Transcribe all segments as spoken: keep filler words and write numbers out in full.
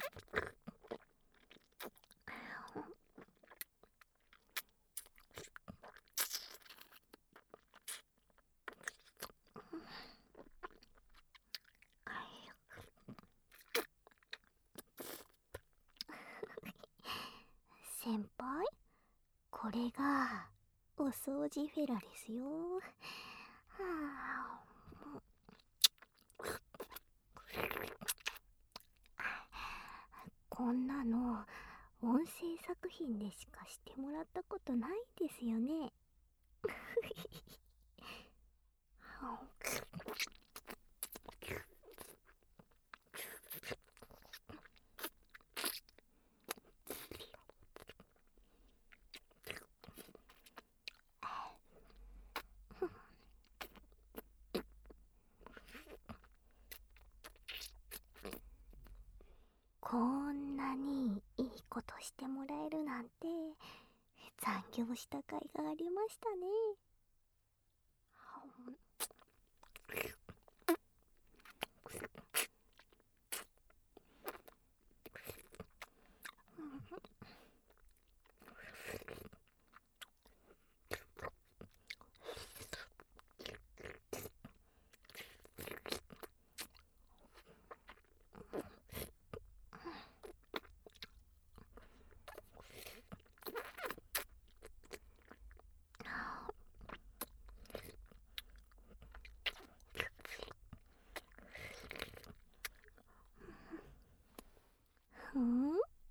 先輩、これがお掃除フェラですよ。はあ、こんなの音声作品でしかしてもらったことないですよね。こんなにいいことしてもらえるなんて残業した甲斐がありましたね。うん？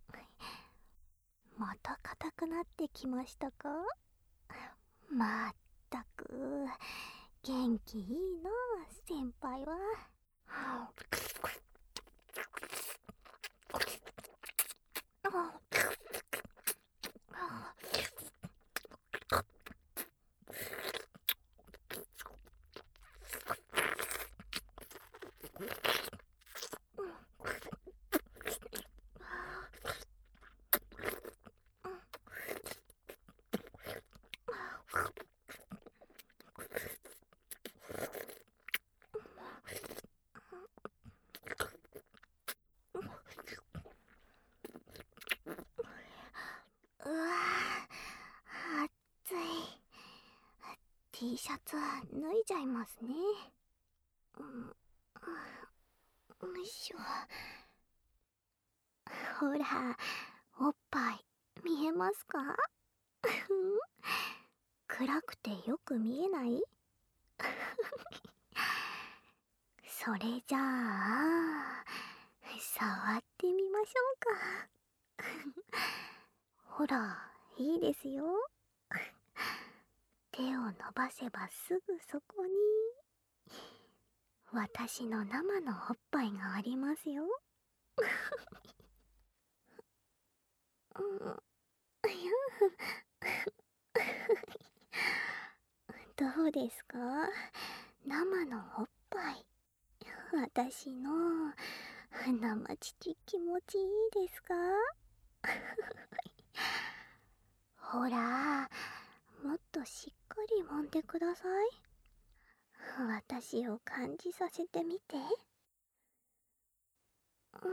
また硬くなってきましたか？まったく元気いいな先輩は。うわー、暑い。 T シャツ脱いじゃいますね。うん、よいしょ。ほら、おっぱい見えますか？暗くてよく見えない？それじゃあ触ってみましょうか。ほら、いいですよ。手を伸ばせばすぐそこに私の生のおっぱいがありますよ。うん、どうですか？生のおっぱい。私の生乳気持ちいいですか？ほら、もっとしっかり揉んでください。私を感じさせてみて。うん。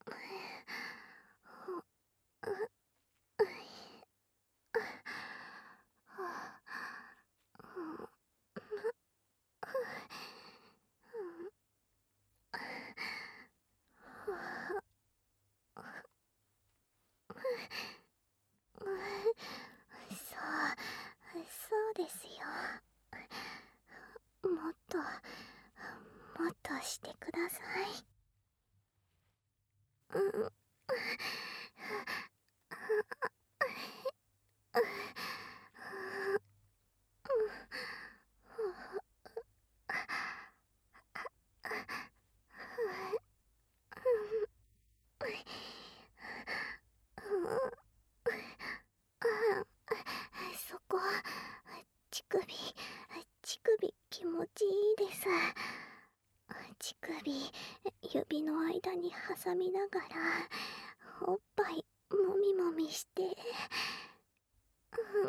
そう、そうですよ。もっと、もっとしてください。うん。そこ、乳首、乳首気持ちいいです。乳首、指の間に挟みながら、おっぱいもみもみして。うん。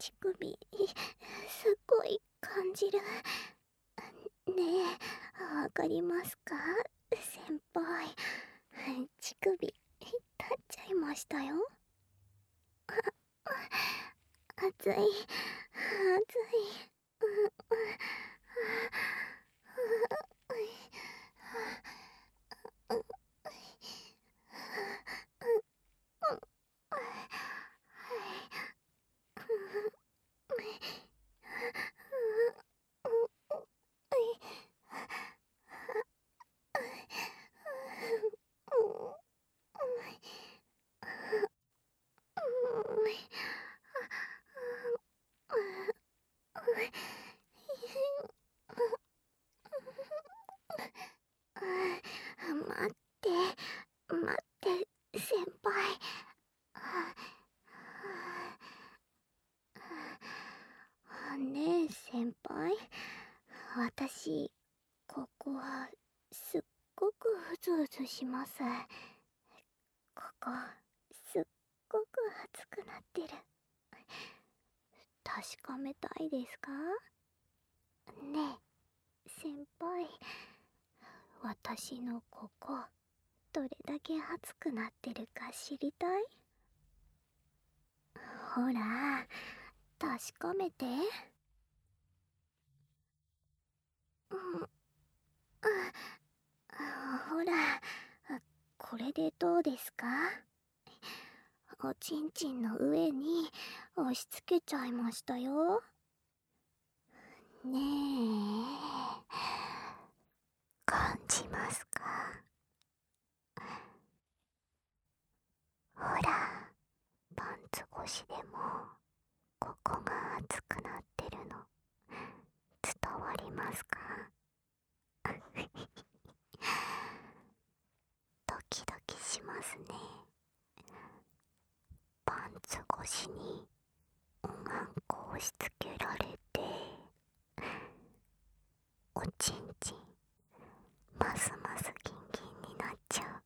乳首すっごい感じる。ねえ、わかりますか先輩。乳首立っちゃいましたよ。あ熱い熱い。待って待って先輩。ねえ先輩、私ここはすっごくうずうずします。ここすっごく熱くなってる。確かめたいですか？ねえ先輩、私のここどれだけ熱くなってるか知りたい？ほら確かめて。うん、あほら、これでどうですか？おちんちんの上に押し付けちゃいましたよ。ねえ、感じますか？ほら、パンツ越しでもここが熱くなってるの伝わりますか？ドキドキしますね。パンツ越しにおまんこ押し付けられて、おちんちんますますギンギンになっちゃう。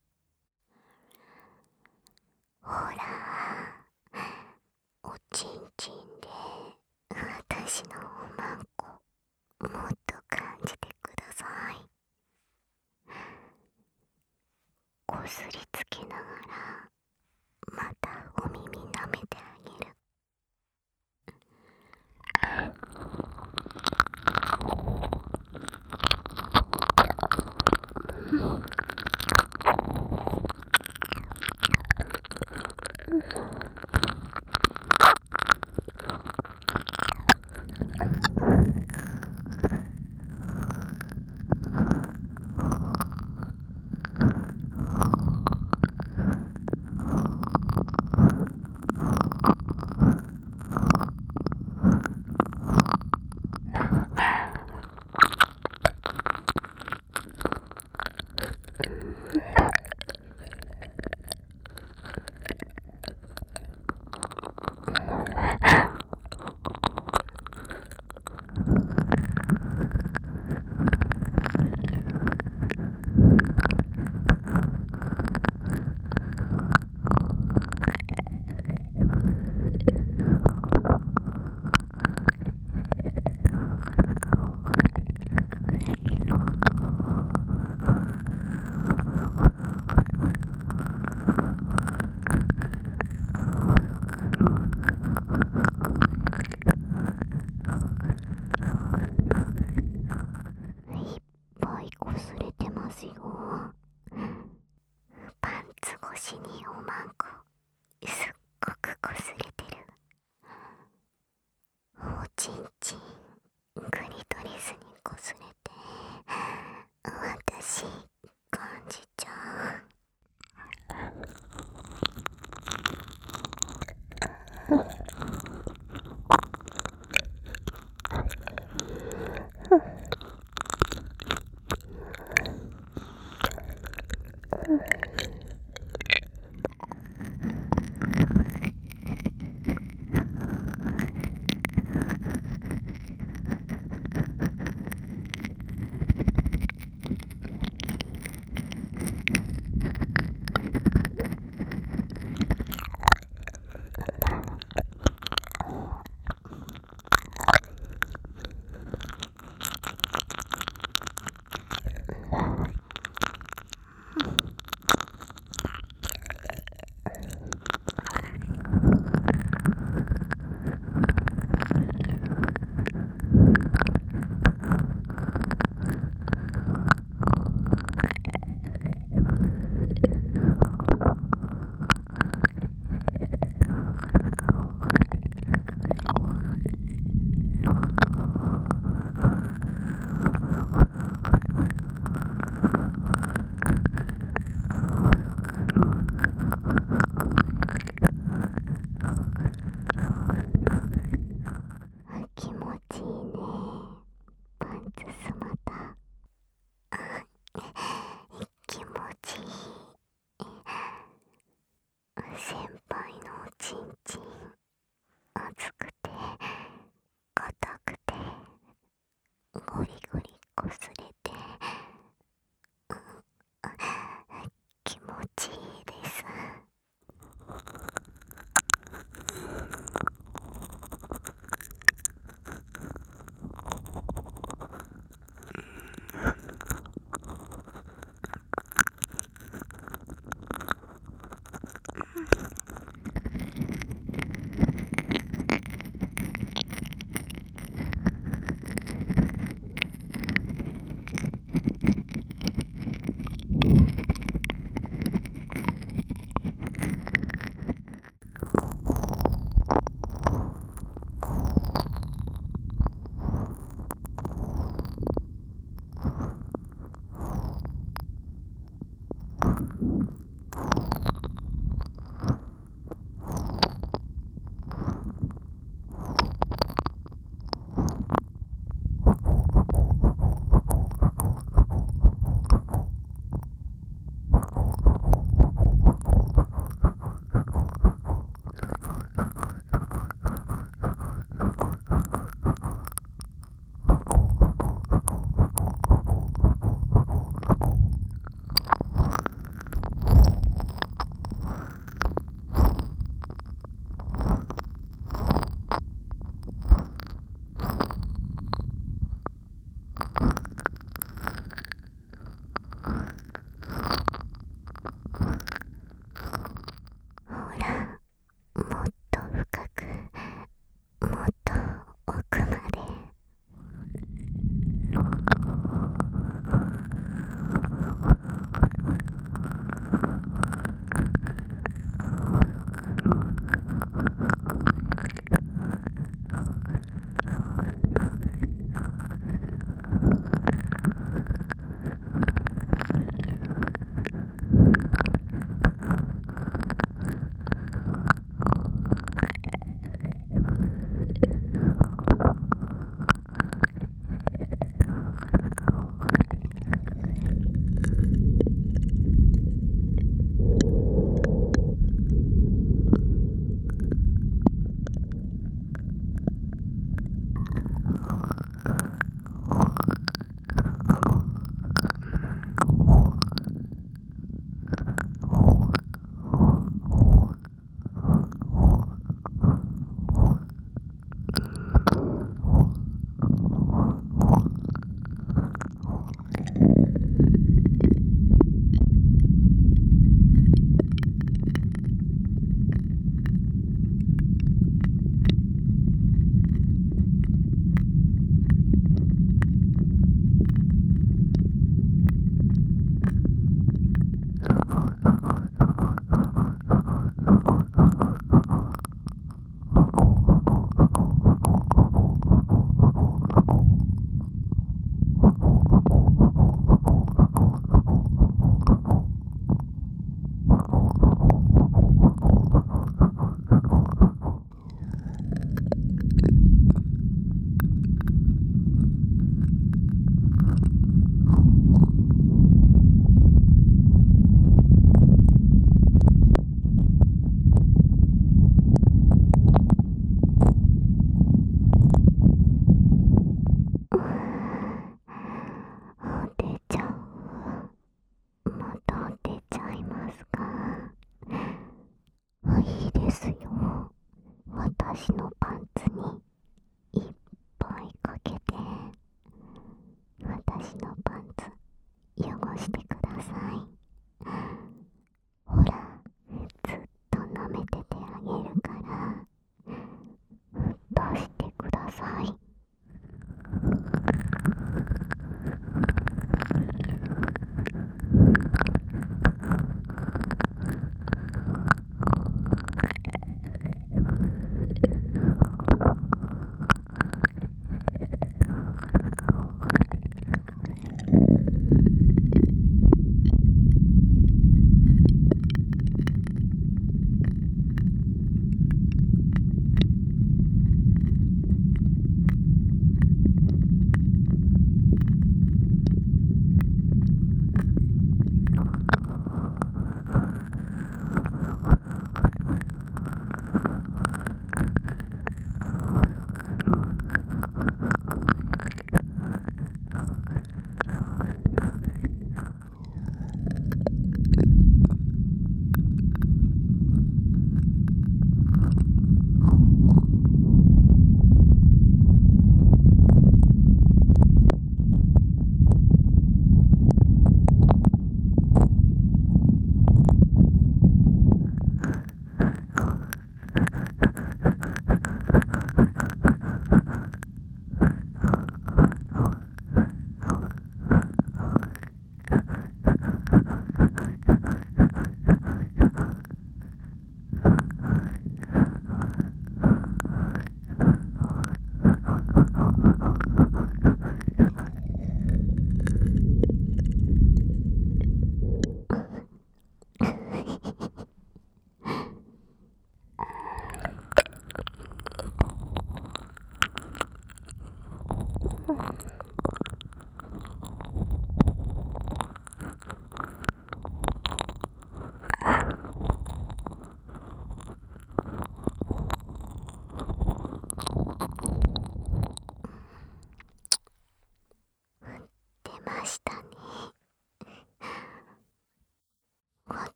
ほら、おちんちんで私のおまんこもっと感じてください。こすり